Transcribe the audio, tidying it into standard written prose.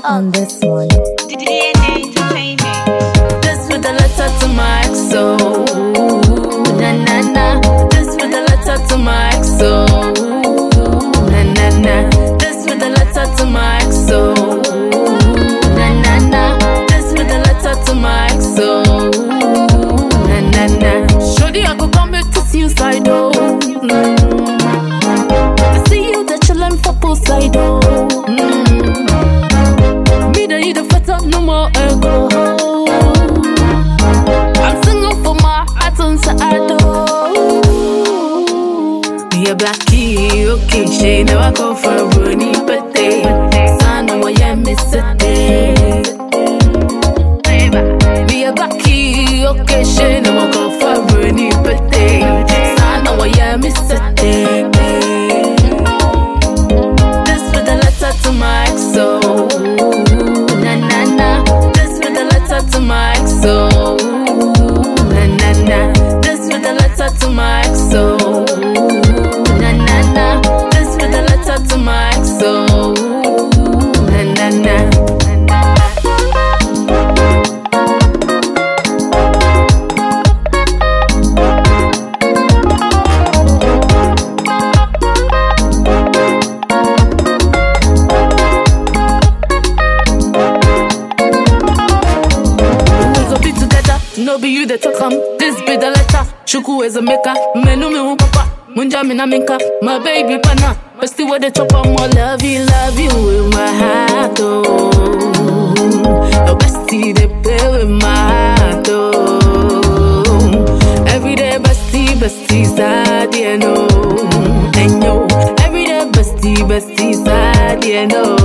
on this one. DNA Entertainment. This with a letter to my XO. Na na na. This with a letter to my XO. Na na na. This with a letter to my XO. Na na na. This with a letter to my XO. Na na na. Shorty, I go come back to see you side oh. I see you there chillin' for poolside oh. Me that you the fatter, no more ego. I'm single for my heart on Saado. Me a blackie, okay, she never go for a brony birthday. Son of a miss a day. Me a blackie, okay, she never go for a brony birthday. Son of a miss a day. This with a letter to my XO. Na na na. This with a letter to my XO. Na na na. This with a letter to my XO. Na na na. This with a letter to my XO. Na na na. No be you that come. This be the letter. Shuku is a maker. Menu me papa. Munja mina minka. My baby pana. But still what the chopper more love you with my heart oh. Your bestie they play with my heart oh. Everyday bestie sad you know. And yo, everyday bestie sad you know.